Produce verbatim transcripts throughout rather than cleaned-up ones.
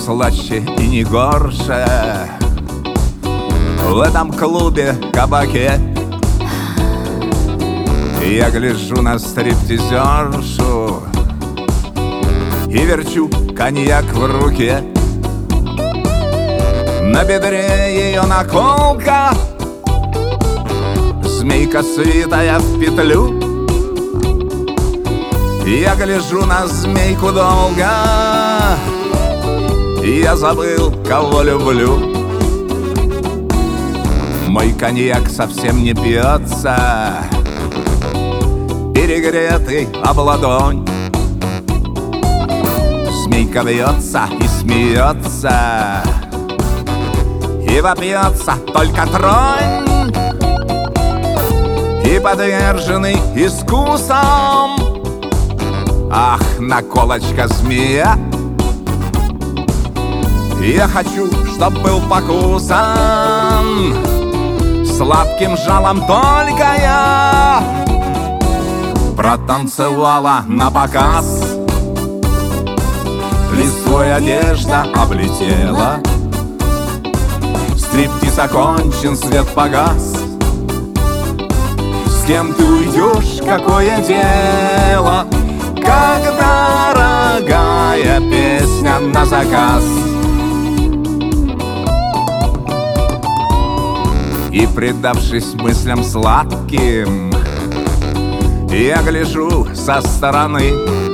слаще и не горше в этом клубе кабаке. Я гляжу на стриптизершу и верчу коньяк в руке. На бедре ее наколка, змейка свитая в петлю. Я гляжу на змейку долго, я забыл, кого люблю. Мой коньяк совсем не пьется, перегретый об ладонь. Змейка бьется и смеется, и вопьется только тронь. И подверженный искусом, ах, наколочка змея. Я хочу, чтоб был покусан сладким жалом только я. Протанцевала на показ, листвой одежда облетела. Стриптиз окончен, свет погас. С кем ты уйдешь, какое дело, как дорогая песня на заказ. И, предавшись мыслям сладким, я гляжу со стороны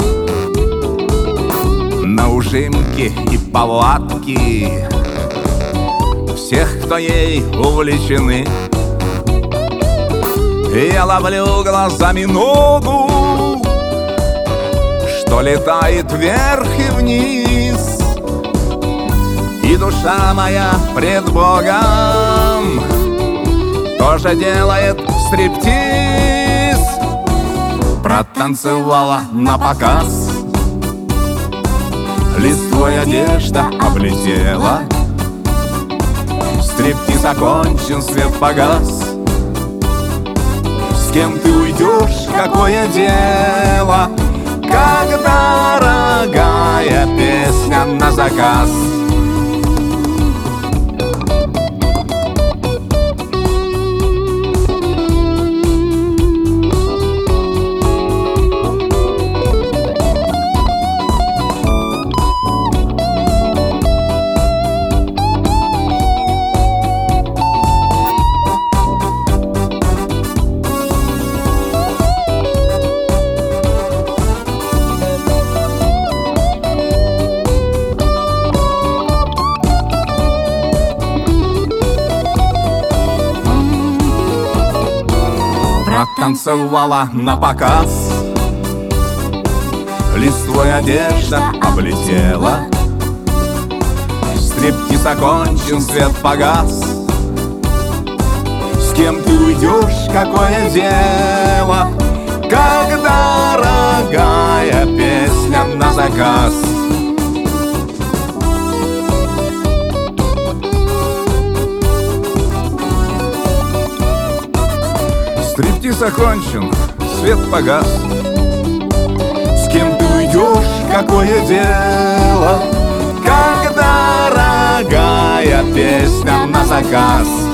на ужимки и повадки всех, кто ей увлечены. Я ловлю глазами ногу, что летает вверх и вниз, и душа моя пред Богом тоже делает стриптиз. Протанцевала на показ, листвой одежда облетела. Стриптиз окончен, свет погас. С кем ты уйдешь, какое дело, как дорогая песня на заказ. Танцевала на показ, листвой одежда облетела. Стриптиз окончен, свет погас. С кем ты уйдешь, какое дело, как дорогая песня на заказ. Стриптиз окончен, свет погас. С кем ты уйдешь, какое дело, как дорогая песня на заказ.